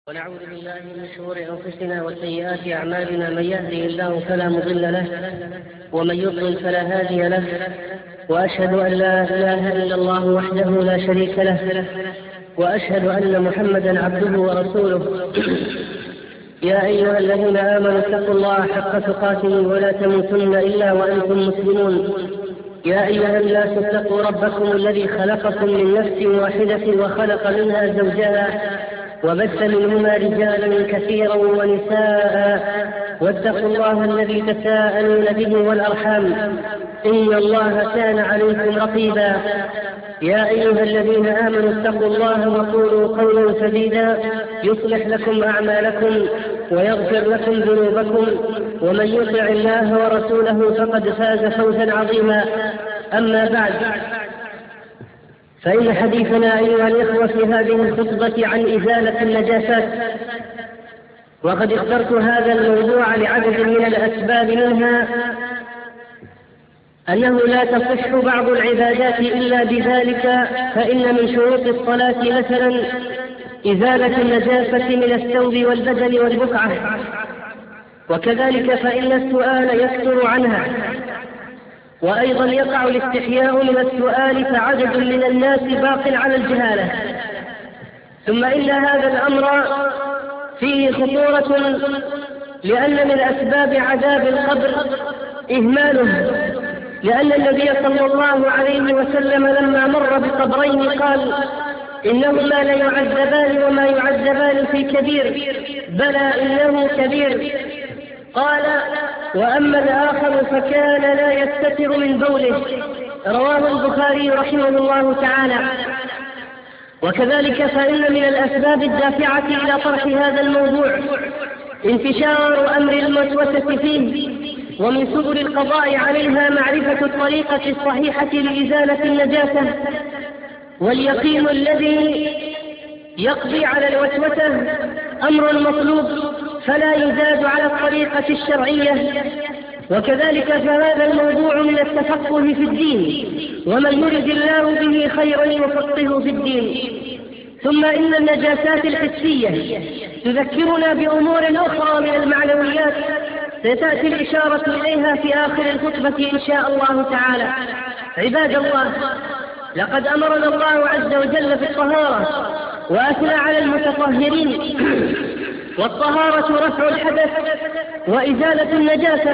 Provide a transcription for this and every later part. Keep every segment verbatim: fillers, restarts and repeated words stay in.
ونعوذ بالله من شرور أنفسنا وسيئات أعمالنا، من يهده الله فلا مضل له ومن يضلل فلا هادي له، وأشهد أن لا إله إلا الله وحده لا شريك له، وأشهد أن محمدا عبده ورسوله. يا أيها الذين آمنوا اتقوا الله حق تقاته ولا تموتن إلا وأنتم مسلمون. يا أيها الناس اتقوا ربكم الذي خلقكم من نفس واحدة وخلق منها زوجها وبث منهما رجالا كثيرا ونساء، واتقوا الله الذي تساءلون به والأرحام إن الله كان عليكم رقيبا. يا أيها الذين آمنوا اتقوا الله وقولوا قولا سديدا يصلح لكم أعمالكم ويغفر لكم ذنوبكم، ومن يطع الله ورسوله فقد فاز فوزا عظيما. أما بعد، فإن حديثنا أيها الإخوة في هذه الخطبة عن إزالة النجاسات، وقد اخترت هذا الموضوع لعدد من الأسباب، منها أنه لا تصح بعض العبادات إلا بذلك، فإن من شروط الصلاة مثلا إزالة النجاسة من الثوب والبدن والبقعة، وكذلك فإن السؤال يكثر عنها، وأيضا يقع الاستحياء من السؤال، فعدد من الناس باق على الجهالة. ثم إن هذا الأمر فيه خطورة، لأن من أسباب عذاب القبر إهماله، لأن النبي صلى الله عليه وسلم لما مر بقبرين قال: إنهما ليعذبان وما يعذبان في كبير، بلى إنه كبير. قال: وأما الآخر فكان لا يستتر من بوله. رواه البخاري رحمه الله تعالى. وكذلك فإن من الأسباب الدافعة إلى طرح هذا الموضوع انتشار أمر الوسوسة فيه، ومن سبل القضاء عليها معرفة الطريقة الصحيحة لإزالة النجاسة، واليقين الذي يقضي على الوسوسة أمر مطلوب فلا يزاد على الطريقة الشرعية. وكذلك فهذا الموضوع من التفقه في الدين، ومن يرد الله به خيرا يفقهه في الدين. ثم إن النجاسات الحسية تذكرنا بأمور أخرى من المعنويات ستأتي الإشارة إليها في آخر الخطبة إن شاء الله تعالى. عباد الله، لقد أمرنا الله عز وجل في الطهارة وأثنى على المتطهرين، والطهارة رفع الحدث وإزالة النجاسة،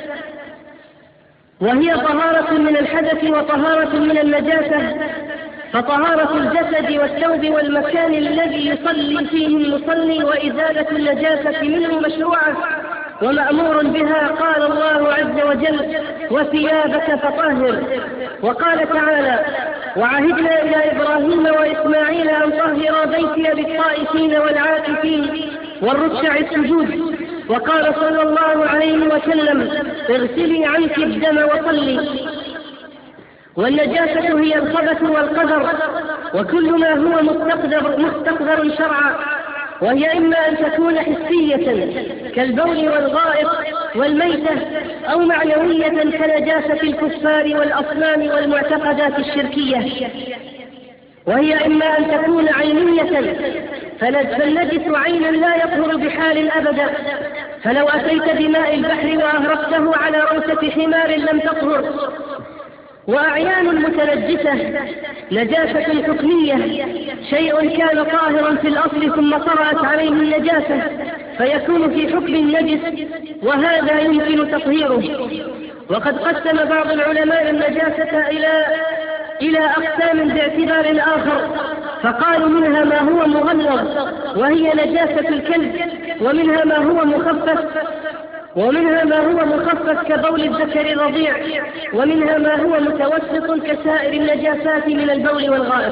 وهي طهارة من الحدث وطهارة من النجاسة. فطهارة الجسد والثوب والمكان الذي يصلي فيه المصلي وإزالة النجاسة منه مشروعة ومأمور بها. قال الله عز وجل: وثيابك فطهر. وقال تعالى: وعهدنا إلى إبراهيم وإسماعيل أن طهر بيتي للطائفين والعاكفين والركع السجود. وقال صلى الله عليه وسلم: اغسلي عنك الدم وصلي. والنجاسة هي الخبث والقذر، وكل ما هو مستقذر, مستقذر شرعا، وهي إما أن تكون حسية كالبول والغائط والميتة، أو معنوية كنجاسة الكفار والأصنام والمعتقدات الشركية، وهي إما أن تكون عينية، فالنجس عين لا يطهر بحال أبدا، فلو أتيت بماء البحر وأهرقته على روسة حمار لم تطهر. وأعيان متنجسة نجاسة حكمية، شيء كان طاهرا في الأصل ثم طرأت عليه النجاسة فيكون في حكم النجس، وهذا يمكن تطهيره. وقد قسم بعض العلماء النجاسة إلى إلى أقسام باعتبار آخر، فقالوا: منها ما هو مغلظ وهي نجاسة الكلب، ومنها ما هو مخفف ومنها ما هو مخفف كبول الذكر الرضيع، ومنها ما هو متوسط كسائر النجاسات من البول والغائط.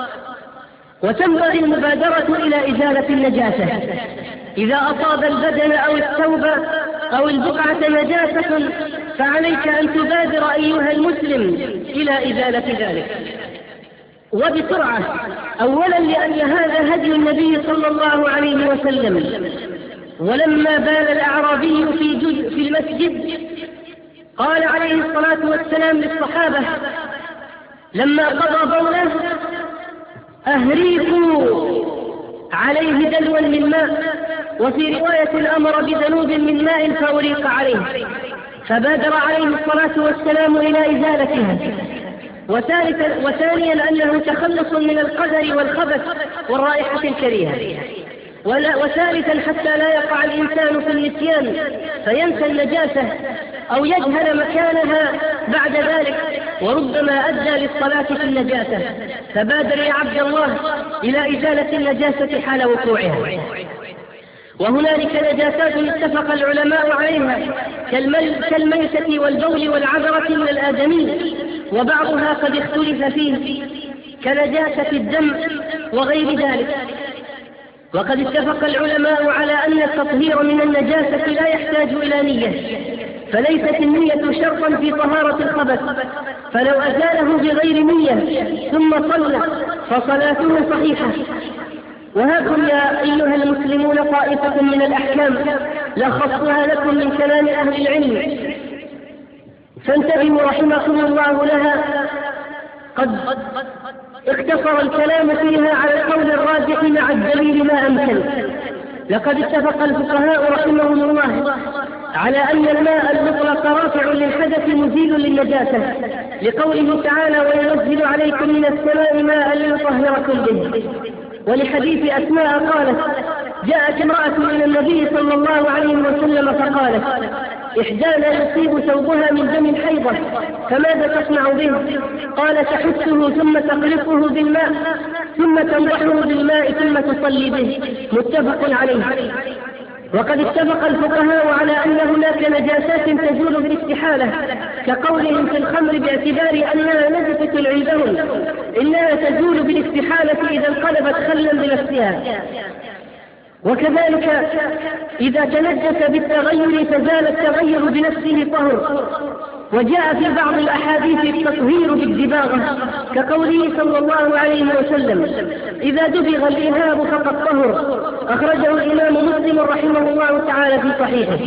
وتنبغي المبادرة إلى إزالة النجاسة إذا أصاب البدن أو الثوب أو البقعة نجاسة، فعليك أن تبادر أيها المسلم إلى إزالة ذلك وبسرعة. أولا لأن هذا هدي النبي صلى الله عليه وسلم، ولما بال الأعرابي في, جزء في المسجد قال عليه الصلاة والسلام للصحابة لما قضى بوله: أهريقوا عليه دلوا من ماء، وفي رواية أمر بذنوب من ماء فأريق عليه، فبادر عليه الصلاة والسلام إلى إزالتها. وثانيا أنه تخلص من القذر والخبث والرائحة الكريهة. وثالثا حتى لا يقع الإنسان في النسيان فينسى النجاسة أو يجهل مكانها بعد ذلك، وربما أدى للصلاة في النجاسة. فبادر يا عبد الله إلى إزالة النجاسة حال وقوعها. وهنالك نجاسات اتفق العلماء عليها كالميتة والبول والعذرة من الآدمي، وبعضها قد اختلف فيه كنجاسة الدم وغير ذلك. وقد اتفق العلماء على أن التطهير من النجاسة لا يحتاج إلى نية، فليست النية شرطا في طهارة الخبث، فلو أزاله بغير نية ثم صلى فصلاته صحيحة. وهاكم يا أيها المسلمون طائفة من الأحكام لخصها لكم من كلام أهل العلم، فانتبهوا رحمكم الله لها. قد اختصر الكلام فيها على القول الراجح مع الدليل ما أمكن. لقد اتفق الفقهاء رحمهم الله على أن الماء المطلق رافع للحدث مزيل للنجاسة، لقوله تعالى: وينزل عليكم من السماء ماء ليطهركم به. ولحديث أسماء قالت: جاءت امرأة إلى النبي صلى الله عليه وسلم فقالت: إحدانا يصيب ثوبها من دم الحيضة فماذا تصنع به؟ قال: تحثه ثم تقلقه بالماء ثم تنضحه بالماء ثم تصلي به. متفق عليه. وقد اتفق الفقهاء على أن هناك نجاسات تزول بالاستحالة، كقولهم في الخمر باعتبار أنها نجسة عندهم إنها تزول بالاستحالة إذا انقلبت خلا بنفسها. وكذلك إذا تنجس بالتغير فزال التغير بنفسه طهر. وجاء في بعض الأحاديث التطهير بالدباغة، كقوله صلى الله عليه وسلم: إذا دبغ الإهاب فقد طهر. أخرجه الإمام مسلم رحمه الله تعالى في صحيحه.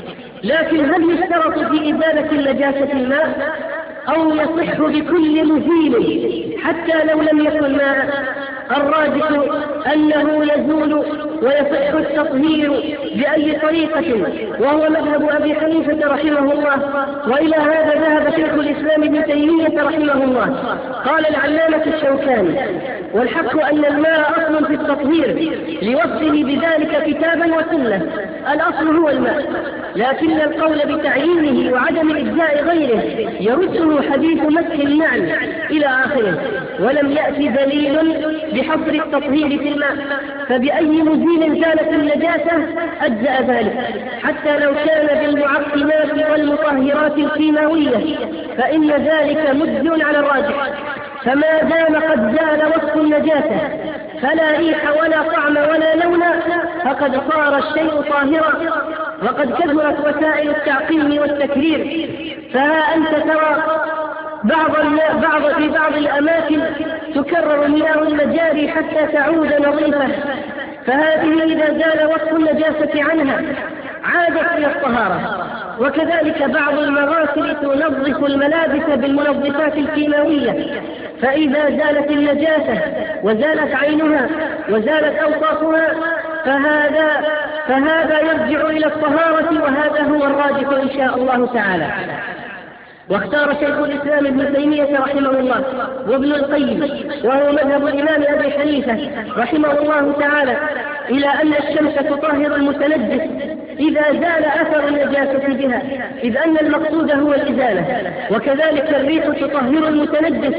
لكن هل يشترط في إزالة النجاسة الماء أو يصح بكل مزيل حتى لو لم يكن ماء؟ الراجح أنه يزول ويصح التطهير بأي طريقة، وهو مذهب أبي حنيفة رحمه الله. وإلى هذا ذهب شيخ الإسلام ابن تيمية رحمه الله. قال العلامة الشوكاني: والحق أن الماء أصل في التطهير لوصفه بذلك كتابا وسنة. الأصل هو الماء، لكن القول بتعيينه وعدم إجزاء غيره يرده حديث مسح النعل إلى آخره، ولم يأتي دليل بحصر التطهير في الماء. فبأي مزيل زالت النجاسة أجزأ ذلك، حتى لو كان بالمعقمات والمطهرات الكيماوية، فإن ذلك مجزء على الراجح. فما دام قد زال وصف النجاسة فلا ريح ولا طعم ولا لون، فقد صار الشيء طاهرا. وقد كثرت وسائل التعقيم والتكرير، فها أنت ترى بعض بعض في بعض الأماكن تكرر مياه المجاري حتى تعود نظيفة، فهذه إذا زال وصف النجاسة عنها عادت إلى الطهارة. وكذلك بعض المغاسل تنظف الملابس بالمنظفات الكيماوية، فإذا زالت النجاسة وزالت عينها وزالت أوصافها فهذا فهذا يرجع إلى الطهارة، وهذا هو الراجح إن شاء الله تعالى. واختار شيخ الإسلام ابن تيمية رحمه الله وابن القيم، وهو مذهب الإمام أبي حنيفة رحمه الله تعالى، إلى أن الشمس تطهر المتنجس إذا زال أثر النجاسة بها، إذ أن المقصود هو الإزالة. وكذلك الريح تطهر المتنجس،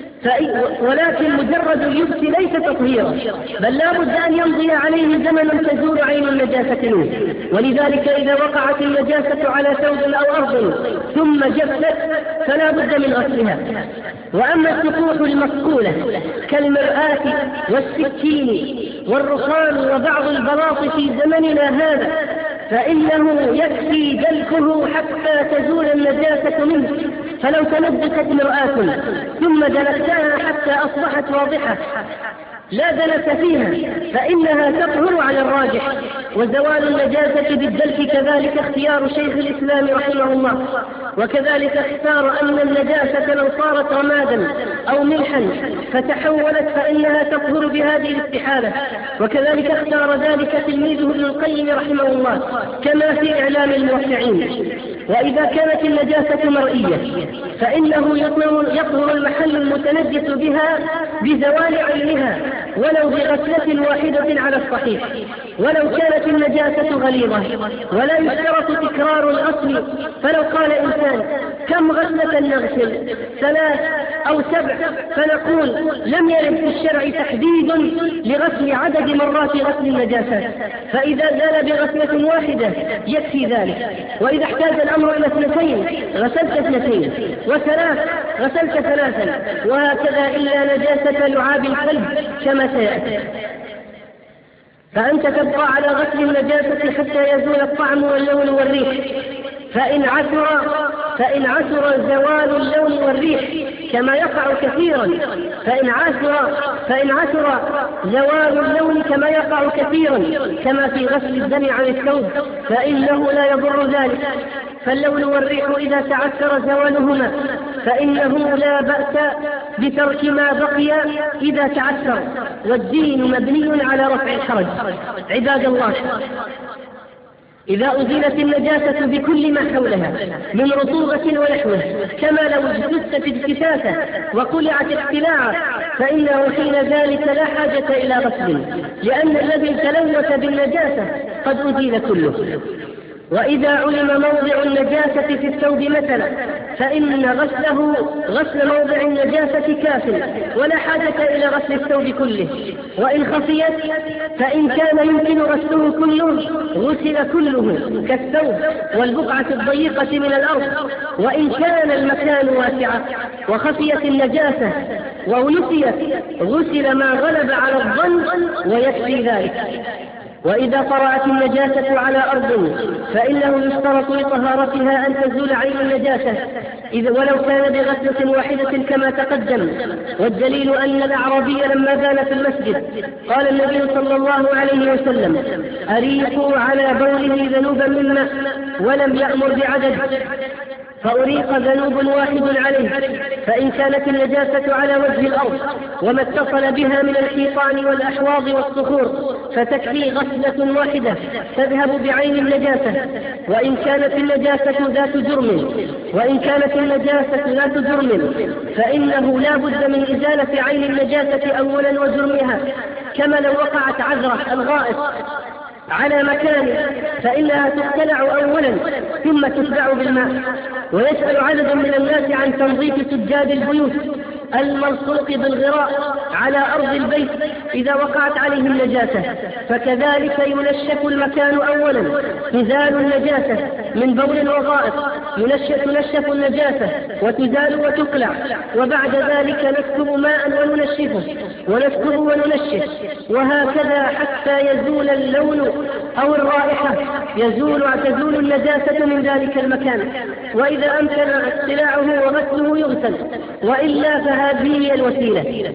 ولكن مجرد اللبس ليس تطهيرا، بل لا بد أن يمضي عليه زمن تزول عين النجاسة منه. ولذلك إذا وقعت النجاسة على ثوب أو أرض ثم جفت فلا بد من غسلها. وأما السطوح المصقولة كالمرآة والسكين والرخام وبعض البلاط في زمننا هذا فإنه يكفي دلكه حتى تزول النجاسة منه. فلو تنجست مرآة ثم دلكتها حتى أصبحت واضحة لا دلك فيها فإنها تطهر على الراجح، وزوال النجاسة بالدلك كذلك اختيار شيخ الإسلام رحمه الله. وكذلك اختار أن النجاسة لو صارت رمادا أو ملحا فتحولت فإنها تطهر بهذه الاستحالة. وكذلك اختار ذلك تلميذه ابن القيم رحمه الله كما في إعلام الموقعين. وإذا كانت النجاسة مرئية فإنه يطهر المحل المتنجس بها بزوال عينها ولو بغسلة واحدة على الصحيح. ولو كانت النجاسة غليظة ولا يشترط تكرار الأصل، فلو قال إنسان كم غسلة نغسل، ثلاث أو سبع، فنقول لم يرد في الشرع تحديد لغسل عدد مرات غسل النجاسات، فإذا زال بغسلة واحدة يكفي ذلك. وإذا احتاج الأمر إلى اثنتين غسلت اثنتين، وثلاث غسلت ثلاثا، وهكذا إلا نجاسة لعاب القلب كما سيأتي. فأنت تبقى على غسل النجاسة حتى يزول الطعم واللون والريح، فإن عثر فإن عثر زوال اللون والريح كما يقع كثيرا فإن عثر فإن عثر زوال اللون كما يقع كثيرا كما في غسل الدم عن الثوب فإنه لا يضر ذلك. فاللون والريح إذا تعثر زوالهما فإنه لا بأس بترك ما بقي إذا تعثر، والدين مبني على رفع الحرج. عباد الله، إذا أزيلت النجاسة بكل ما حولها من رطوبة ونحوه كما لو اجتثت اجتثاثا وقلعت اقتلاعا فإنه حين ذلك لا حاجة إلى غسل، لأن الذي تلوث بالنجاسة قد أزيل كله. وإذا علم موضع النجاسة في الثوب مثلا فإن غسله غسل موضع النجاسة كاف ولا حاجة إلى غسل الثوب كله. وإن خفيت فإن كان يمكن غسله كله غسل كله كالثوب والبقعة الضيقة من الأرض. وإن كان المكان واسعا وخفيت النجاسة ونسيت غسل ما غلب على الظن ويكفي ذلك. وإذا طرأت النجاسة على أرض فإنه يشترط لطهارتها أن تزول عين النجاسة إذا ولو كان بغسلة واحدة كما تقدم. والدليل أن الأعرابي لما بال في المسجد قال النبي صلى الله عليه وسلم: أريقوا على بوله ذنوبا من ماء، ولم يأمر بعدد، فأريق ذنوب واحد عليه. فإن كانت النجاسة على وجه الأرض وما اتصل بها من الحيطان والأحواض والصخور فتكفي غسلة واحدة تذهب بعين النجاسة. وإن كانت النجاسة ذات جرم وإن كانت النجاسة ذات جرم فإنه لا بد من إزالة عين النجاسة أولا وجرمها، كما لو وقعت عذرة الغائط على مكان فإنها تقتلع أولا ثم تتبع بالماء. ويسأل عدد من الناس عن تنظيف سجاد البيوت الملصوق بالغراء على أرض البيت إذا وقعت عليه النجاسة، فكذلك ينشف المكان أولا تزال النجاسة من بول وغائط، تنشف النجاسة وتزال وتقلع، وبعد ذلك نكتب ماء وننشفه ونكتب وننشف، وهكذا حتى يزول اللون أو الرائحة، يزول تزول النجاسة من ذلك المكان. وإذا أمكن اقتلاعه وغسله يغسل، وإلا فهذه هي الوسيلة.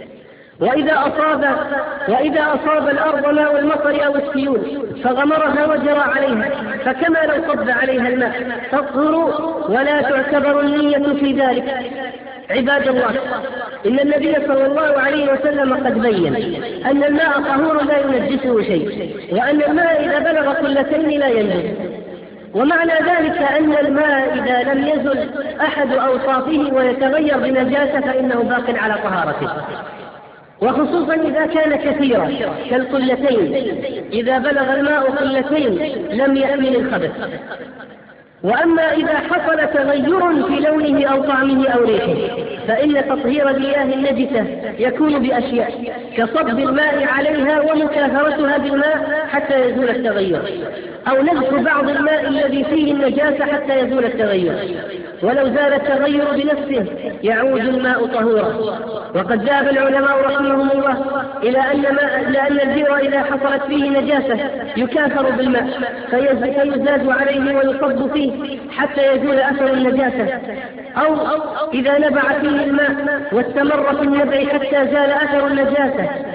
وإذا أصاب وإذا أصاب الأرض ماء المطر أو السيول فغمرها وجرى عليها فكما لو صب عليها الماء تطهر ولا تعتبر النية في ذلك. عباد الله، إن النبي صلى الله عليه وسلم قد بين أن الماء طهور لا ينجسه شيء، وأن الماء إذا بلغ قلتين لا ينجس. ومعنى ذلك أن الماء إذا لم يزل أحد أوصافه ويتغير بنجاسة فإنه باق على طهارته، وخصوصا إذا كان كثيرا كالقلتين، إذا بلغ الماء قلتين لم يحمل الخبث. وأما إذا حصل تغير في لونه أو طعمه أو ريحه فإن تطهير المياه النجسة يكون بأشياء كصب الماء عليها ومكاثرتها بالماء حتى يزول التغير، أو نزف بعض الماء الذي فيه النجاسة حتى يزول التغير. ولو زال التغير بنفسه يعود الماء طهورا. وقد ذهب العلماء رحمهم الله إلى أن لأن البئر إذا حصلت فيه نجاسة يكاثر بالماء فيزاد عليه ويصب فيه حتى يزول أثر النجاسة، أو إذا نبع فيه الماء واستمر في النبع حتى زال أثر النجاسة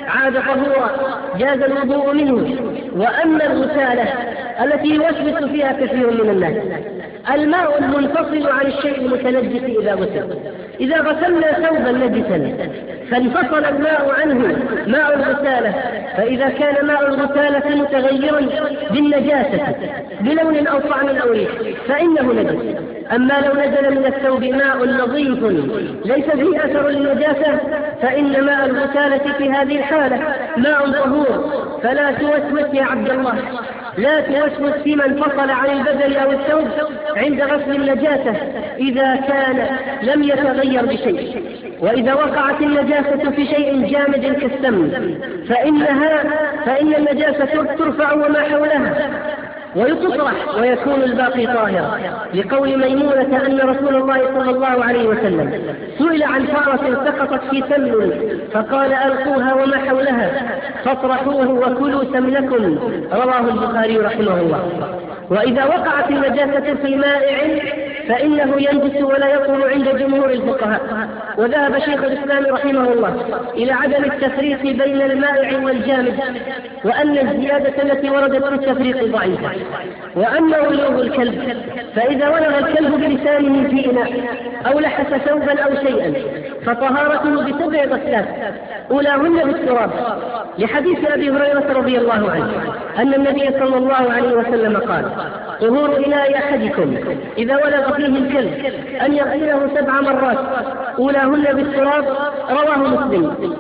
عاد طهورا جاز الوضوء منه. وأما الغسالة التي يوسوس فيها كثير من الناس، الماء المنفصل عن الشيء المتنجس إذا غسل، إذا غسلنا ثوبا نجسا فانفصل الماء عنه ماء الغسالة، فإذا كان ماء الغسالة متغيرا بالنجاسة بلون أو طعم أو ريح فإنه نجس. أما لو نزل من الثوب ماء نظيف ليس فيه أثر للنجاسة فإن ماء الغسالة في هذه الحالة ماء طهور. فلا توسوس يا عبد الله، لا توسوس فيما انفصل عن البدن أو الثوب عند غسل النجاسة إذا كان لم يتغير بشيء. وإذا وقعت النجاسة في شيء جامد كالسم فإنها فإن النجاسة ترفع وما حولها ويطرح ويكون الباقي طاهرا، لقول ميمونة أن رسول الله صلى الله عليه وسلم سئل عن فارة سقطت في سمن فقال ألقوها وما حولها فاطرحوه وكلوا سمنكم، رواه البخاري رحمه الله. وإذا وقعت النجاسة في مائع فإنه ينجس ولا يطهر عند جمهور الفقهاء. وذهب شيخ الإسلام رحمه الله إلى عدم التفريق بين المائع والجامد، وأن الزيادة التي وردت في التفريق ضعيفة. وأما ولوغ الكلب فإذا ولغ الكلب بلسانه في إناء أو لحس ثوبا أو شيئا فطهارته بسبع غسلات أولاهن بالتراب، لحديث أبي هريرة رضي الله عنه أن النبي صلى الله عليه وسلم قال: طهور إناء أحدكم إذا ولغ فيه الكلب أن يغسله سبع مرات أولاهن بالتراب، رواه مسلم.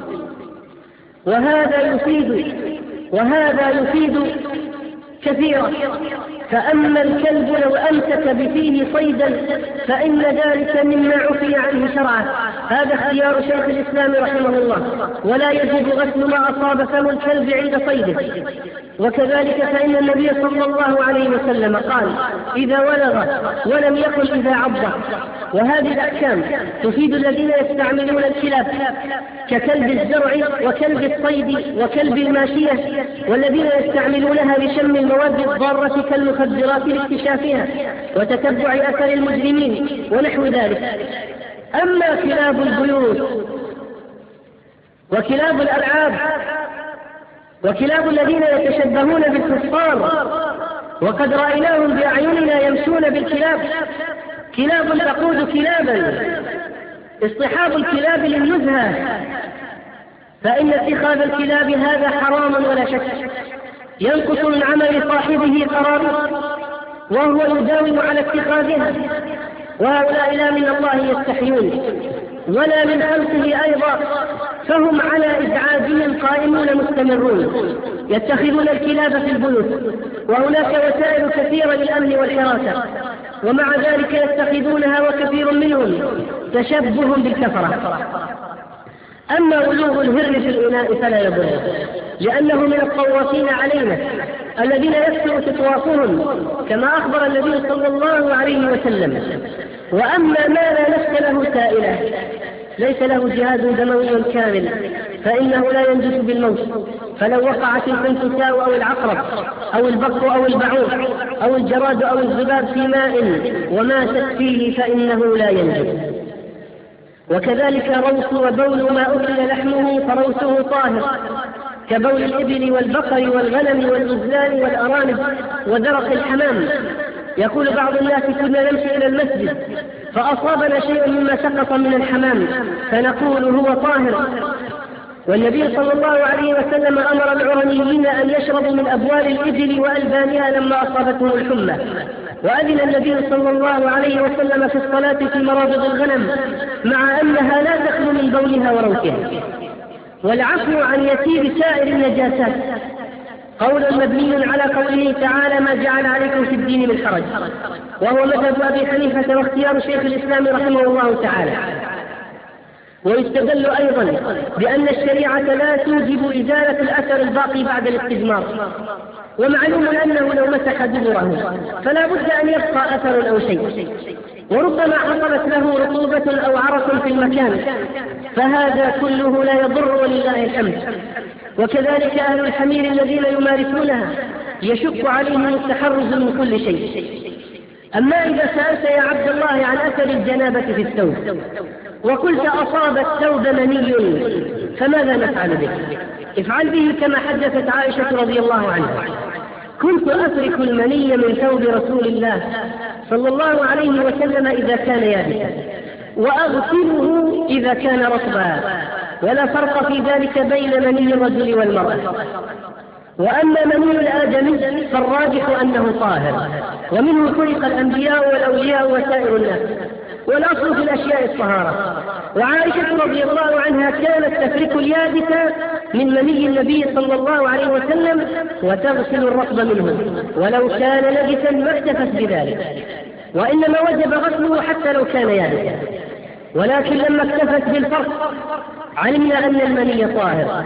وهذا يفيد وهذا يفيد كثيرا. فأما الكلب لو أمسك بفيه صيدا فإن ذلك مما عفي عنه شرعا، هذا اختيار شيخ الإسلام رحمه الله، ولا يجب غسل ما أصاب فم الكلب عند صيده. وكذلك فإن النبي صلى الله عليه وسلم قال: إذا ولغ ولم يقل إذا عض. وهذه الأحكام تفيد الذين يستعملون الكلاب ككلب الزرع وكلب الصيد وكلب الماشية، والذين يستعملونها لشم المواد الضارة كالمخدرات لاكتشافها وتتبع أثر المجرمين ونحو ذلك. أما كلاب البيوت وكلاب الألعاب وكلاب الذين يتشبهون بالكفار وقد رأيناهم بأعيننا يمشون بالكلاب، كلاب تقود كلابا، اصطحاب الكلاب للنزهة، فإن اتخاذ الكلاب هذا حرام ولا شك، ينقص من عمل صاحبه قراره وهو يداوم على اتخاذها. وهؤلاء لا من الله يستحيون ولا من خلقه أيضا، فهم على إزعاجهم قائمون مستمرون، يتخذون الكلاب في البيوت، وهناك وسائل كثيرة للأمن والحراسة، ومع ذلك يتخذونها وكثير منهم تشبه بالكفرة. أما ولوغ الهر في الإناء فلا يضر، لأنه من الطوافين علينا الذين يكثر تطوافهم كما أخبر النبي صلى الله عليه وسلم. وأما ما لا نفس له سائلة ليس له جهاد دموي كامل فإنه لا ينجس بالموت، فلو وقعت الخنفساء أو العقرب أو البق أو البعوض أو الجراد أو الذباب في ماء وماتت فيه فإنه لا ينجس. وكذلك روث وبول ما أكل لحمه فروثه طاهر، كبول الإبل والبقر والغنم والغزلان والأرانب وذرق الحمام. يقول بعض الناس: كنا نمشي إلى المسجد فأصابنا شيء مما سقط من الحمام فنقول هو طاهر. والنبي صلى الله عليه وسلم أمر العرنيين أن يشربوا من أبوال الإبل وألبانها لما أصابتهم الحمى، وأذن النبي صلى الله عليه وسلم في الصلاة في مرابض الغنم مع أنها لا تخلو من بولها وروثها. والعفو عن يسير سائر النجاسات قول مبني على قوله تعالى: ما جعل عليكم في الدين من حرج، وهو مذهب أبي حنيفة واختيار شيخ الإسلام رحمه الله تعالى. ويستدل أيضا بأن الشريعة لا توجب إزالة الأثر الباقي بعد الاستجمار، ومعلوم أنه لو مسح دبره فلا بد أن يبقى أثر أو شيء، وربما حصلت له رطوبة أو عرق في المكان، فهذا كله لا يضر ولله الحمد. وكذلك أهل الحمير الذين يمارسونها يشق عليهم التحرز من كل شيء. أما إذا سألت يا عبد الله عن أثر الجنابة في الثوب وقلت: أصاب الثوب مني فماذا نفعل به؟ افعل به كما حدثت عائشة رضي الله عنها: كنت أترك المني من ثوب رسول الله صلى الله عليه وسلم إذا كان يابسا وأغسله إذا كان رطبا، ولا فرق في ذلك بين مني الرجل والمرأة. وأما مني الآدمي فالراجح أنه طاهر، ومنه خلق الأنبياء والأولياء وسائر الناس، والأصل في الأشياء الطهارة. وعائشة رضي الله عنها كانت تفرك اليابس من مني النبي صلى الله عليه وسلم وتغسل الرطب منه، ولو كان نجسا ما اكتفت بذلك، وإنما وجب غسله حتى لو كان يابسا. ولكن لما اكتفت بالفرق علمنا أن المني طاهر،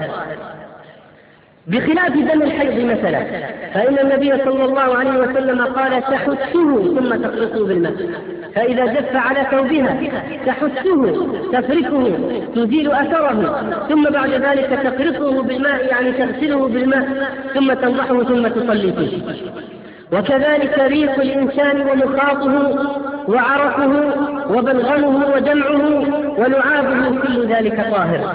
بخلاف دم الحيض مثلا، فإن النبي صلى الله عليه وسلم قال: تحثه ثم تقرصه بالماء، فإذا جف على ثوبها تحثه تفركه تزيل أثره، ثم بعد ذلك تقرصه بالماء، يعني تغسله بالماء، ثم تنضحه ثم تصلي فيه. وكذلك ريق الإنسان ومخاطه وعرقه وبلغمه ودمعه ولعابه كل ذلك طاهر.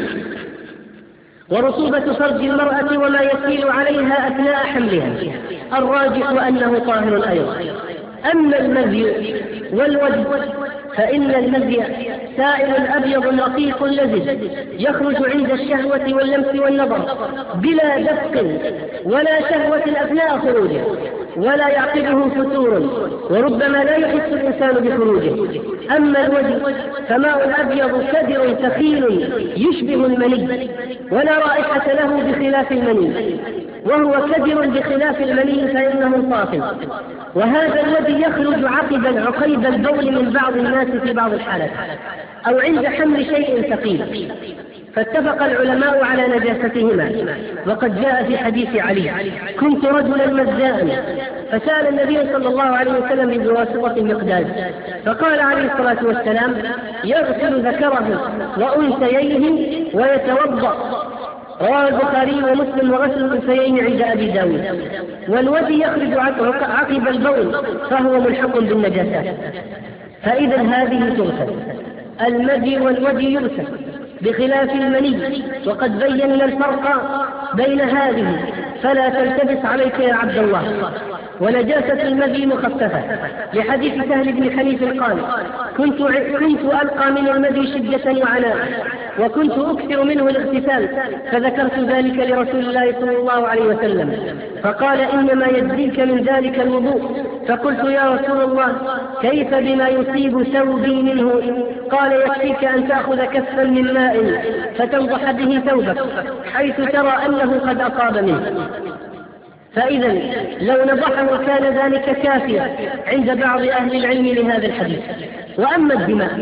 ورطوبة فرج المرأة وما يسيل عليها أثناء حملها الراجح أنه طاهر أيضا. أما المذي والوجه فإن المذي سائل أبيض رقيق لزج يخرج عند الشهوة واللمس والنظر بلا دفق ولا شهوة أثناء خروجه، ولا يعقبه فتور، وربما لا يحس الإنسان بخروجه. أما الوجه فماء أبيض كدر ثقيل يشبه المني ولا رائحة له بخلاف المني، وهو كدر بخلاف المني فإنه صاف. وهذا الذي يخرج عقبا عقيب البول من بعض الناس في بعض الحالات أو عند حمل شيء ثقيل، فاتفق العلماء على نجاستهما. وقد جاء في حديث علي: كنت رجلا مزاء فسأل النبي صلى الله عليه وسلم بواسطة المقداد، فقال عليه الصلاة والسلام: يغسل ذكره وأنثييه ويتوضأ. رواه البخاري ومسلم وغسل الأنثيين عند أبي داود. والودي يخرج عقب البول فهو ملحق بالنجاسات، فإذا هذه تغسل. المذي والودي يغسل بخلاف المني، وقد بينا الفرق بين هذه، فلا تلتبس عليك يا عبد الله. ونجاسة المذي مخففة لحديث سهل بن حنيف قال: كنت كنت ألقى من المذي شدة وعناء، وكنت أكثر منه الاغتسال، فذكرت ذلك لرسول الله صلى الله عليه وسلم، فقال: إنما يجزيك من ذلك الوضوء. فقلت: يا رسول الله، كيف بما يصيب ثوبي منه؟ قال: يكفيك أن تأخذ كفا من ماء فتنضح به ثوبك حيث ترى أنه قد أصاب منه. فإذا لو نضحه كان ذلك كافيا عند بعض أهل العلم لهذا الحديث. وأما الدماء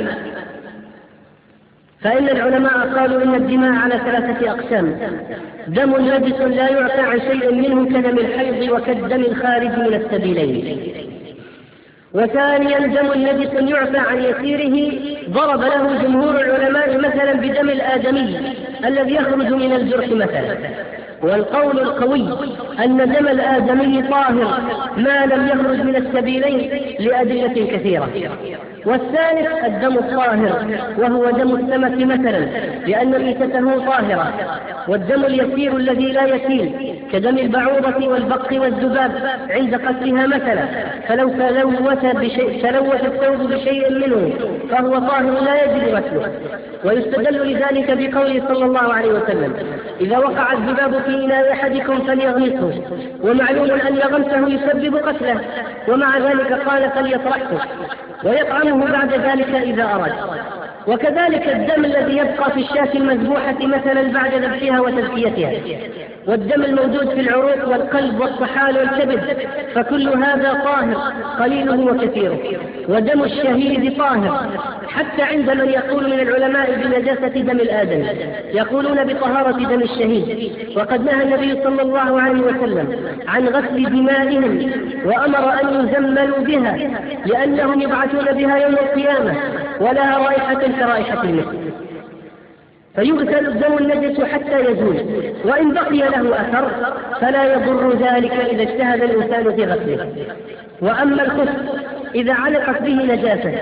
فإن العلماء قالوا إن الدماء على ثلاثة أقسام: دم نجس لا يعفى عن شيء منه كدم الحيض وكالدم الخارج من السبيلين. وثانيا دم نجس يعفى عن يسيره، ضرب له جمهور العلماء مثلا بدم الآدمي الذي يخرج من الجرح مثلا. والقول القوي أن دم الآدمي طاهر ما لم يخرج من السبيلين لأدلة كثيرة. والثالث الدم الطاهر وهو دم السمك مثلا لأن ميتته طاهرة. والدم اليسير الذي لا يسيل كدم البعوضة والبق والذباب عند قتلها مثلا، فلو تلوث بشيء تلوث الثوب بشيء منه فهو طاهر لا يجب غسله. ويستدل لذلك بقوله صلى الله عليه وسلم: إذا وقع الذباب في إناء أحدكم فليغمسه، ومعلوم أن غمسه يسبب قتله، ومع ذلك قال: فليطرحه ويطعمه بعد ذلك إذا أراد. وكذلك الدم الذي يبقى في الشاة المذبوحة مثلا بعد ذبحها وتزكيتها، والدم الموجود في العروق والقلب والطحال والكبد، فكل هذا طاهر قليله وكثيره. ودم الشهيد طاهر، حتى عند من يقول من العلماء بنجاسة دم الآدم يقولون بطهارة دم الشهيد. وقد نهى النبي صلى الله عليه وسلم عن غسل دمائهم وأمر أن يزملوا بها لأنهم يبعثون بها يوم القيامة ولها رائحة كرائحة المسك، فيغسل الدم النجس حتى يزول، وإن بقي له أثر فلا يضر ذلك إذا اجتهد الإنسان في غسله. وأما الخف إذا علقت به نجاسة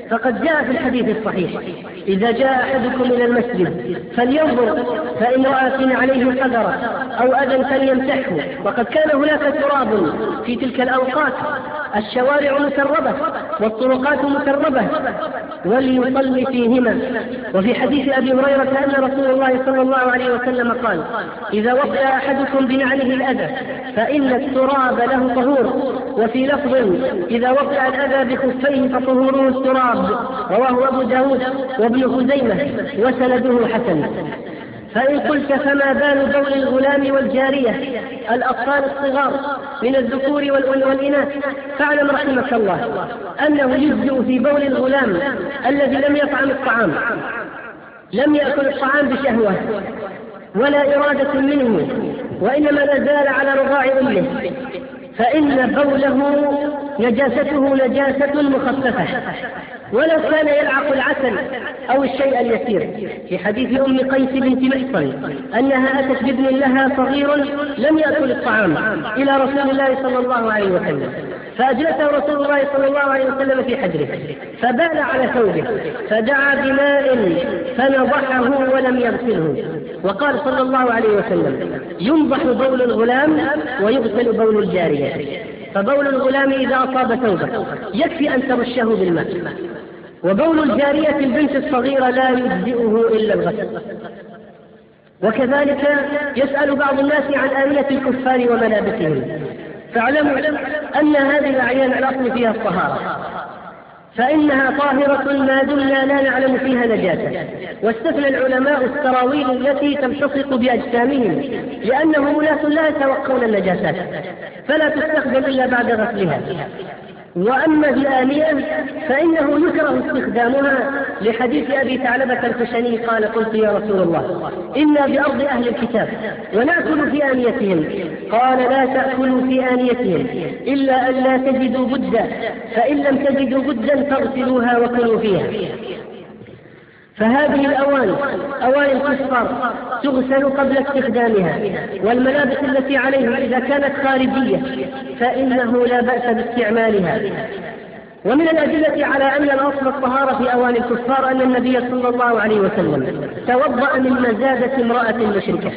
فقد جاء في الحديث الصحيح: إذا جاء أحدكم إلى المسجد فلينظر فإن رأى عليه قدرا أو أذى فليمسحه. وقد كان هناك تراب في تلك الأوقات، الشوارع مسربة والطرقات مسربة، وليصلي فيهما. وفي حديث أبي هريرة أن رسول الله صلى الله عليه وسلم قال: إذا وطئ أحدكم بنعله الأذى فإن التراب له طهور. وفي لفظ: إذا وطئ الأذى بخفيه فطهوره التراب. رواه أبو داود وابن خزيمة وسنده حسن. فإن قلت: فما بال بول الغلام والجارية الأطفال الصغار من الذكور والإناث؟ فاعلم رحمك الله أنه يجزئ في بول الغلام الذي لم يطعم الطعام، لم يأكل الطعام بشهوة ولا إرادة منه، وإنما لازال على رضاع أمه، فإن بوله نجاسته نجاسة مخففة ولو كان يلعق العسل أو الشيء اليسير. في حديث أم قيس بنت محصن أنها أتت بابن لها صغير لم يأكل الطعام إلى رسول الله صلى الله عليه وسلم، فأجلسه رسول الله صلى الله عليه وسلم في حجره فبال على ثوبه فدعا بماء فنضحه ولم يغسله، وقال صلى الله عليه وسلم: ينضح بول الغلام ويغسل بول الجارية. فبول الغلام إذا أصاب ثوبه يكفي أن ترشه بالماء، وبول الجارية البنت الصغيرة لا يجزئه إلا الغسل. وكذلك يسأل بعض الناس عن آنية الكفار وملابسهم، فاعلموا أن هذه الأعيان الأصل فيها الطهارة، فإنها طاهرة ما دمنا لا نعلم فيها نجاسة. واستثنى العلماء السراويل التي تلتصق بأجسامهم، لأنهم ناس لا يتوقون النجاسات فلا تستخدم إلا بعد غسلها. وأما الآنية فإنه يكره استخدامها لحديث أبي ثعلبة الخشني قال: قلت يا رسول الله إنا بأرض أهل الكتاب ونأكل في آنيتهم، قال: لا تأكلوا في آنيتهم إلا أن لا تجدوا بدا، فإن لم تجدوا بدا فاغسلوها وكلوا فيها. فهذه الأواني أواني الكفار تغسل قبل استخدامها، والملابس التي عليها إذا كانت خارجية فإنه لا بأس باستعمالها. ومن الأدلة على أن الأصل الطهارة في أواني الكفار أن النبي صلى الله عليه وسلم توضأ من مزادة امرأة مشركة.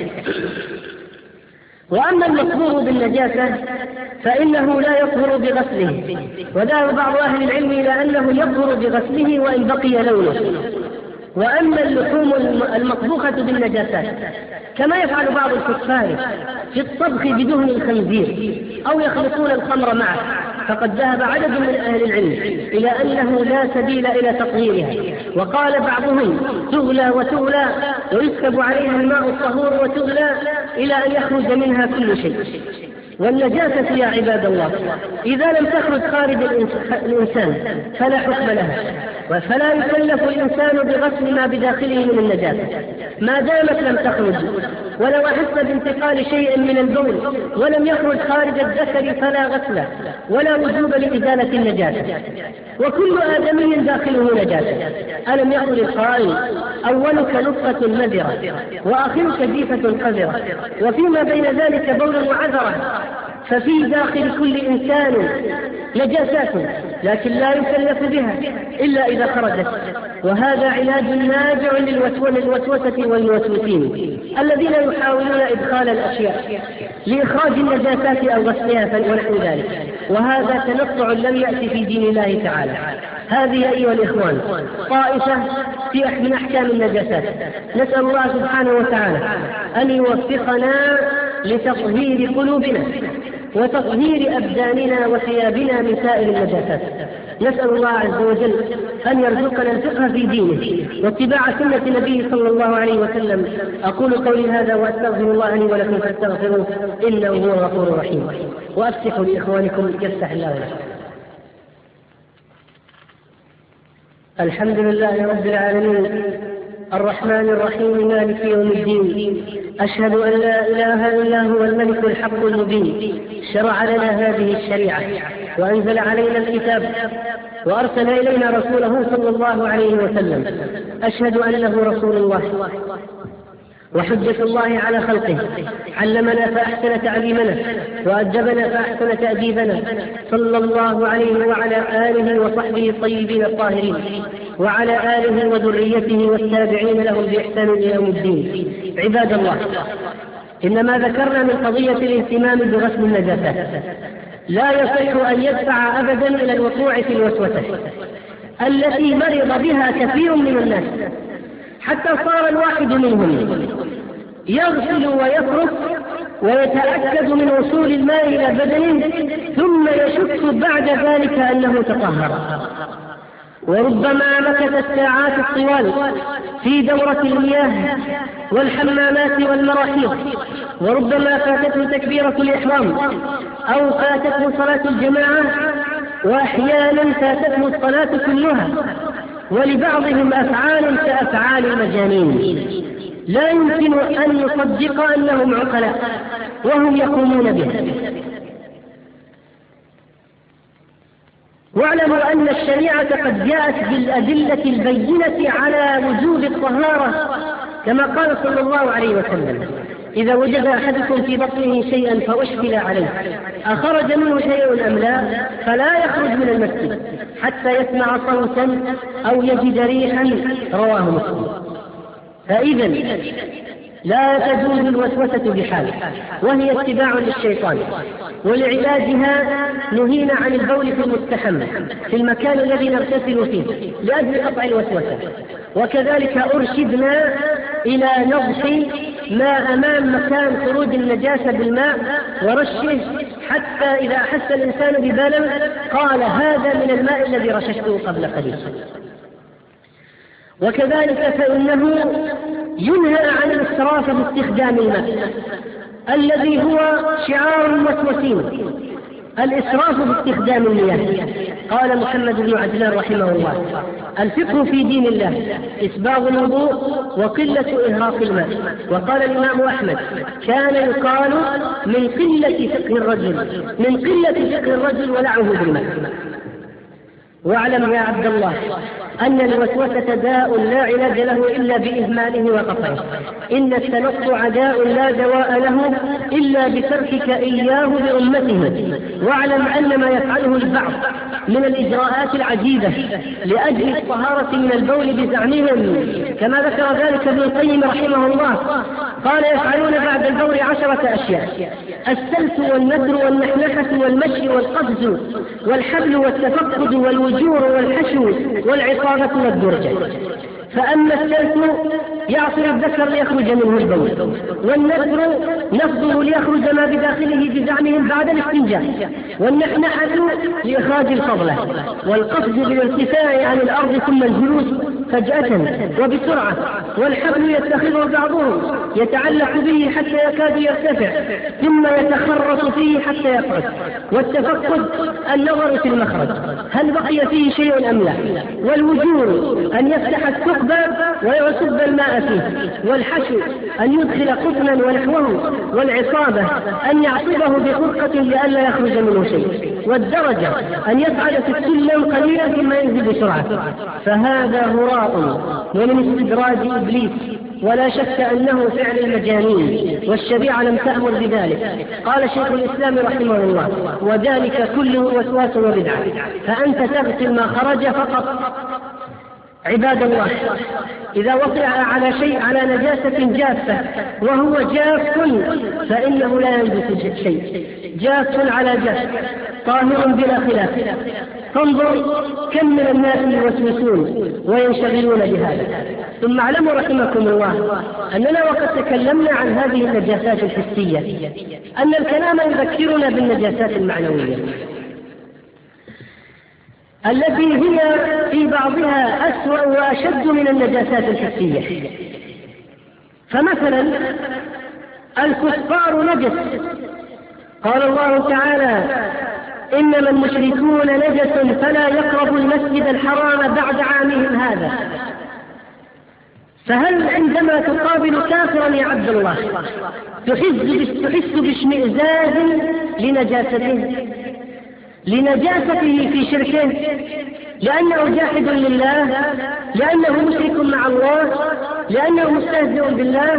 وأما المطهور بالنجاسة فإنه لا يطهر بغسله، وذهب بعض أهل العلم إلى أنه يطهر بغسله وإن بقي لونه. وأما اللحوم المطبوخة بالنجاسات كما يفعل بعض الكفار في الطبخ بدهن الخنزير أو يخلطون الخمر معه، فقد ذهب عدد من أهل العلم إلى أنه لا سبيل إلى تطهيرها، وقال بعضهم تغلى وتغلى ويسكب عليها الماء الطهور وتغلى إلى أن يخرج منها كل شيء. والنجاسة يا عباد الله إذا لم تخرج خارج الإنسان فلا حكم لها، فلا يكلف الإنسان بغسل ما بداخله من النجاسة ما دامت لم تخرج. ولو أحس بانتقال شيء من البول ولم يخرج خارج الذكر فلا غسل ولا وجوب لإزالة النجاسة. وكل آدمي داخله نجاسة. ألم يقل القائل: أولك نطفة مذرة وآخرك جيفة قذرة، وفيما بين ذلك بول وعذرة. ففي داخل كل إنسان نجاسات لكن لا يكلف بها إلا إذا خرجت. وهذا علاج ناجع للوسوسة والموسوسين الذين يحاولون إدخال الأشياء لإخراج النجاسات أو غسلها ونحو ذلك، وهذا تنطع لم يأتي في دين الله تعالى. هذه أيها الإخوان طائفة في من أحكام النجاسات، نسأل الله سبحانه وتعالى أن يوفقنا لتطهير قلوبنا وتطهير أبداننا وثيابنا من سائر النجاسات. نسأل الله عز وجل أن يرزقنا الفقه في دينه واتباع سنة نبيه صلى الله عليه وسلم. أقول قولي هذا وأستغفر الله لي ولكم فاستغفروه إنه هو الغفور الرحيم. وأفتحوا لإخوانكم يفتح الله لكم. الحمد لله رب العالمين الرحمن الرحيم مالك يوم الدين. أشهد أن لا إله إلا هو الملك الحق المبين. شرع لنا هذه الشريعة وأنزل علينا الكتاب وأرسل إلينا رسوله صلى الله عليه وسلم. أشهد أنه رسول الله وحجة الله على خلقه، علمنا فأحسن تعليمنا، وأدبنا فأحسن تأديبنا، صلى الله عليه وعلى آله وصحبه الطيبين الطاهرين، وعلى آله وذريته والتابعين لهم بإحسان إلى يوم الدين. عباد الله، إن ما ذكرنا من قضية الاهتمام بغسل النجاسات لا يصح أن يدفع أبدا إلى الوقوع في الوسوسة التي مرض بها كثير من الناس، حتى صار الواحد منهم يغسل ويفرك ويتأكد من وصول الماء إلى بدنه، ثم يشك بعد ذلك أنه تطهر، وربما مكث الساعات الطوال في دورة المياه والحمامات والمراحيض، وربما فاتته تكبيرة الإحرام أو فاتته صلاة الجماعة، وأحيانا فاتته الصلاة كلها، ولبعضهم أفعال كأفعال المجانين لا يمكن أن نصدق أنهم عقلاء وهم يقومون بها. واعلموا أن الشريعة قد جاءت بالأدلة البينة على وجوب الطهارة، كما قال صلى الله عليه وسلم: إذا وجد أحدكم في بطنه شيئا فأشكل عليه أخرج منه شيء أم لا، فلا يخرج من المسجد حتى يسمع صوتا أو يجد ريحا. رواه مسلم. فإذا لا تجوز الوسوسة بحال، وهي اتباع للشيطان، ولعلاجها نهينا عن البول في المستحم في المكان الذي نغتسل فيه لأجل قطع الوسوسة، وكذلك أرشدنا إلى نضح ما أمام مكان خروج النجاسة بالماء ورشه، حتى إذا أحس الإنسان ببلل قال: هذا من الماء الذي رششته قبل قليل. وكذلك فإنه ينهى عن الإسراف باستخدام الماء الذي هو شعار الموسوسين، الإسراف باستخدام المياه. قال محمد بن عجلان رحمه الله: الفقه في دين الله إسباغ الوضوء وقلة إهراق الماء. وقال الإمام أحمد: كان يقال من قلة فقه الرجل من قلة فقه الرجل ولعه بالماء. واعلم يا عبد الله أن الوسوسة داء لا علاج له إلا بإهماله وقطعه. إن التنطع داء لا دواء له إلا بتركك إياه بأمته. واعلم أن ما يفعله البعض من الإجراءات العجيبة لأجل الطهارة من البول بزعمهم، كما ذكر ذلك ابن القيم رحمه الله، قال: يفعلون بعد البول عشرة أشياء: السلس والنثر والنحنحة والمشي والقفز والحبل والتفقد والوجور والحشو والعصابة والدرجة. فأما السلس يعصر الذكر ليخرج منه البول، والنثر نفضه ليخرج ما بداخله بزعمهم بعد الاستنجاء، والنحنحة لإخراج الفضلة، والقفز بالارتفاع عن الأرض ثم الجلوس فجأة وبسرعة، والحبل يتخذه بعضهم يتعلق به حتى يكاد يرتفع ثم يتخرط فيه حتى يقعد، والتفقد النظر في المخرج هل بقي فيه شيء أم لا، والوجور أن يفتح الثقب ويصب الماء فيه، والحشو أن يدخل قطنا ونحوه، والعصابة أن يعصبه بخرقة لئلا يخرج منه شيء، والدرجة أن يصعد في السلم قليلا ثم ينزل بسرعة. فهذا هراء ومن استدراج إبليس، ولا شك أنه فعل المجانين، والشريعة لم تأمر بذلك. قال شيخ الإسلام رحمه الله: وذلك كله وسواس وبدعة، فأنت تغسل ما خرج فقط. عباد الله، إذا وقع على شيء على نجاسة جافة وهو جاف فإنه لا ينجس شيء، جاف على جاف طاهر بلا خلاف. فانظر كم من الناس يوسوسون وينشغلون بهذا. ثم اعلموا رحمكم الله أننا وقد تكلمنا عن هذه النجاسات الحسية أن الكلام يذكرنا بالنجاسات المعنوية التي هي في بعضها أسوأ وأشد من النجاسات الحسية. فمثلا الكفار نجس، قال الله تعالى: إنما المشركون نجس فلا يقربوا المسجد الحرام بعد عامهم هذا. فهل عندما تقابل كافرا يا عبد الله تحس باشمئزاز لنجاسته لنجاسته في شركه، لأنه جاحد لله، لأنه مشرك مع الله، لأنه مستهزئ بالله؟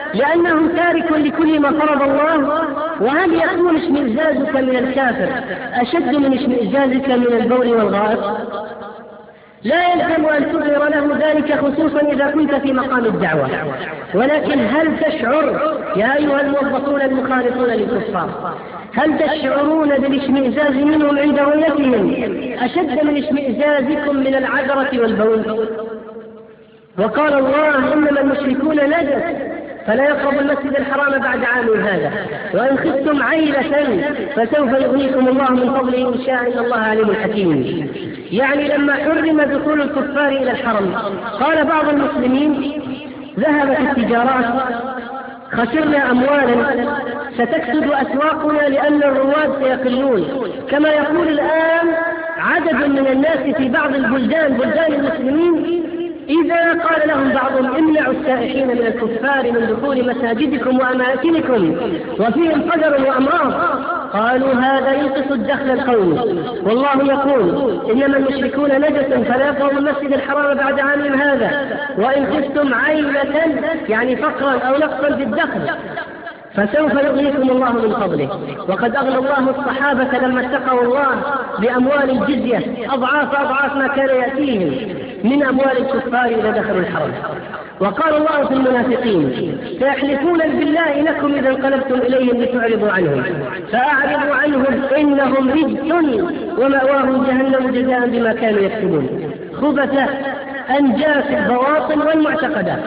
لأنه تارك لكل ما فرض الله. وهل يكون اشمئزازك من الكافر أشد من اشمئزازك من البول والغائط؟ لا يلزم أن تظهر له ذلك، خصوصا إذا كنت في مقام الدعوة. ولكن هل تشعر يا أيها الموظفون المخالفون للكفار، هل تشعرون بالاشمئزاز منهم عند رؤيتهم أشد من اشمئزازكم من العذرة والبول؟ وقال الله: إنما المشركون نجس فلا يقربوا المسجد الحرام بعد عام هذا، وإن خفتم عيلة فسوف يغنيكم الله من فضله إن شاء، إن الله عليم حكيم. يعني لما حرم دخول الكفار إلى الحرم قال بعض المسلمين: ذهبت التجارات، خسرنا أموالا، ستكسد أسواقنا لأن الرواد سيقلون. كما يقول الآن عدد من الناس في بعض البلدان بلدان المسلمين، إذا قال لهم بعضهم: امنعوا السائحين من الكفار من دخول مساجدكم وأماكنكم وفيهم قدر وأمراض، قالوا هذا ينقص الدخل القومي. والله يقول: إنما المشركون نجس فلا يقربوا المسجد الحرام بعد عام هذا، وإن خفتم عيلة يعني فقرا أو نقصا في الدخل فسوف يغنيكم الله من فضله. وقد أغنى الله الصحابة لما اتقوا الله بأموال الجزية أضعاف أضعاف ما كان يأتيهم من أموال الكفار إذا دخلوا الحرم. وقال الله في المنافقين: سيحلفون بالله لكم إذا انقلبتم إليهم لتعرضوا عنهم فأعرضوا عنهم إنهم رجس ومأواهم جهنم جزاء بما كانوا يكسبون. خبث أنجاس البواطن والمعتقدات.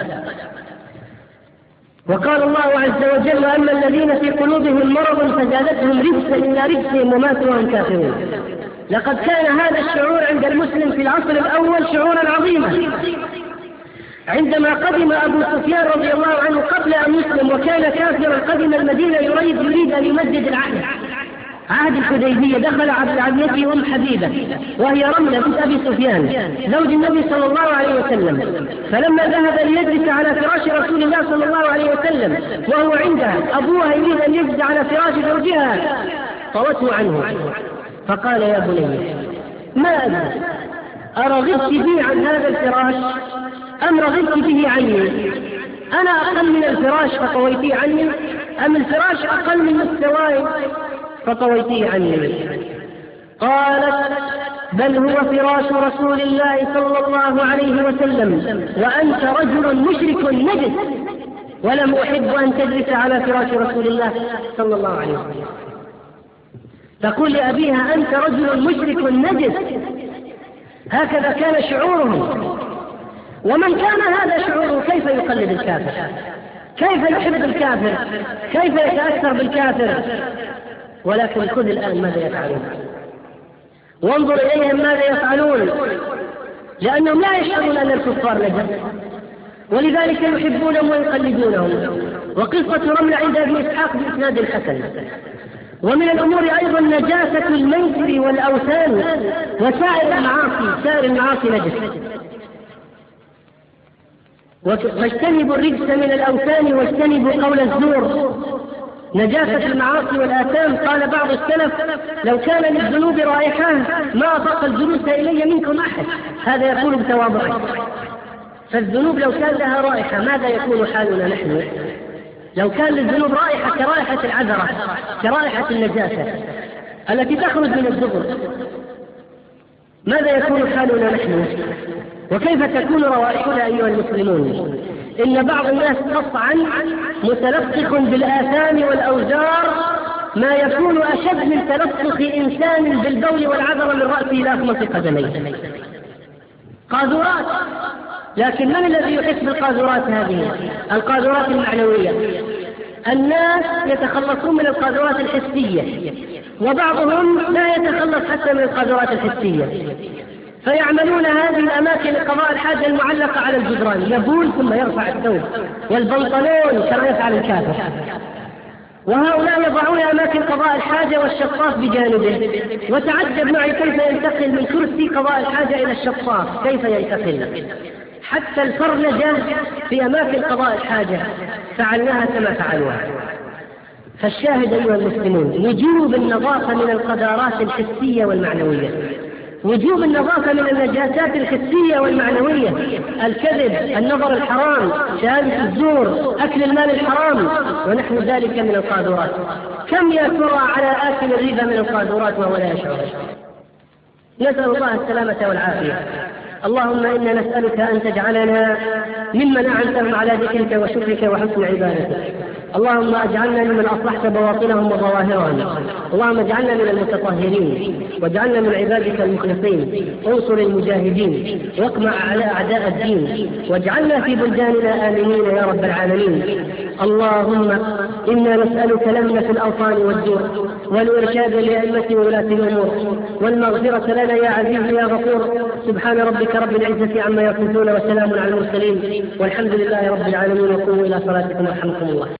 وقال الله عز وجل: وأما الذين في قلوبهم مرض فزادتهم رجسا إلى رجسهم وماتوا وهم كافرون. لقد كان هذا الشعور عند المسلم في العصر الأول شعورا عظيما. عندما قدم أبو سفيان رضي الله عنه قبل أن يسلم وكان كافرا، قدم المدينة يريد يريد أن يمدد العهد عهد الحديبية، دخل على عمته أم حبيبة وهي رملة بنت أبي سفيان زوج النبي صلى الله عليه وسلم. فلما ذهب ليجلس على فراش رسول الله صلى الله عليه وسلم وهو عندها، أبوها يريد أن يجلس على فراش زوجها، طوته عنه فقال: يا بني ما أدري أرغبت بي عن هذا الفراش أم رغبت به عني؟ أنا أقل من الفراش فطويتي عني، أم الفراش أقل من مستواي فطويتيه عني؟ قالت: بل هو فراش رسول الله صلى الله عليه وسلم وأنت رجل مشرك نجس، ولم أحب أن تجلس على فراش رسول الله صلى الله عليه وسلم. تقول لأبيها: أنت رجل مشرك نجس. هكذا كان شعورهم. ومن كان هذا شعوره كيف يقلد الكافر؟ كيف يحب الكافر؟ كيف يتأثر بالكافر؟ ولكن خذ الآن ماذا يفعلون، وانظر إليهم ماذا يفعلون، لأنهم لا يشعرون أن الكفار نجس، ولذلك يحبونهم ويقلدونهم. وقصة رملة عند ابن إسحاق بإسناد الحسن. ومن الأمور أيضا نجاسة الميسر والأوثان وسائر المعاصي. سائر المعاصي نجس. واجتنبوا الرجس من الأوثان واجتنبوا قول الزور. نجاسة المعاصي والآثام، قال بعض السلف: لو كان للذنوب رائحة ما أطاق الجلوس إلي منكم أحد. هذا يقول بتواضعه. فالذنوب لو كان لها رائحة ماذا يكون حالنا نحن؟ لو كان للذنوب رائحة كرائحة العذرة، كرائحة النجاسة التي تخرج من الدبر، ماذا يكون حالنا نحن؟ وكيف تكون روائحنا أيها المسلمون؟ إن بعض الناس قطعا متلطخ بالآثام والأوزار ما يكون أشد من تلطخ إنسان بالبول والعذر من رأسه إلى أخمص قدميه. قاذورات. لكن من الذي يحس بالقاذورات هذه؟ القاذورات المعنوية. الناس يتخلصون من القاذورات الحسية، وبعضهم لا يتخلص حتى من القاذورات الحسية، فيعملون هذه الأماكن لقضاء الحاجة المعلقة على الجدران، يبول ثم يرفع الثوب والبنطلون كما يفعل الكافر. وهؤلاء يضعون أماكن قضاء الحاجة والشطاف بجانبه. وتعجب معي كيف ينتقل من كرسي قضاء الحاجة إلى الشطاف، كيف ينتقل؟ حتى الفرنجة في أماكن قضاء الحاجة فعلناها كما فعلوها. فالشاهد أيها المسلمون، وجوب النظافة من القذارات الحسية والمعنوية. وجوب النظافة من النجاسات الحسية والمعنوية، الكذب، النظر الحرام، شهادة الزور، أكل المال الحرام ونحو ذلك من القاذورات. كم يا ترى على آكل الربا من القاذورات وهو لا يشعر؟ نسأل الله السلامة والعافية. اللهم إنا نسألك أن تجعلنا ممن أعنتهم على ذكرك وشكرك وحسن عبادتك. اللهم اجعلنا ممن أصلحت بواطنهم وظواهرهم. اللهم اجعلنا من المتطهرين واجعلنا من عبادك المخلصين. انصر المجاهدين واقمع على أعداء الدين واجعلنا في بلداننا آمنين يا رب العالمين. اللهم إنا نسألك الأمن في الأوطان والدور والإرشاد لأئمة وولاة الأمور والمغفرة لنا يا عزيز يا غفور. سبحان ربك رب العزة عما يصفون وسلام على المرسلين والحمد لله رب العالمين. وقوموا إلى صلاتكم يرحمكم الله.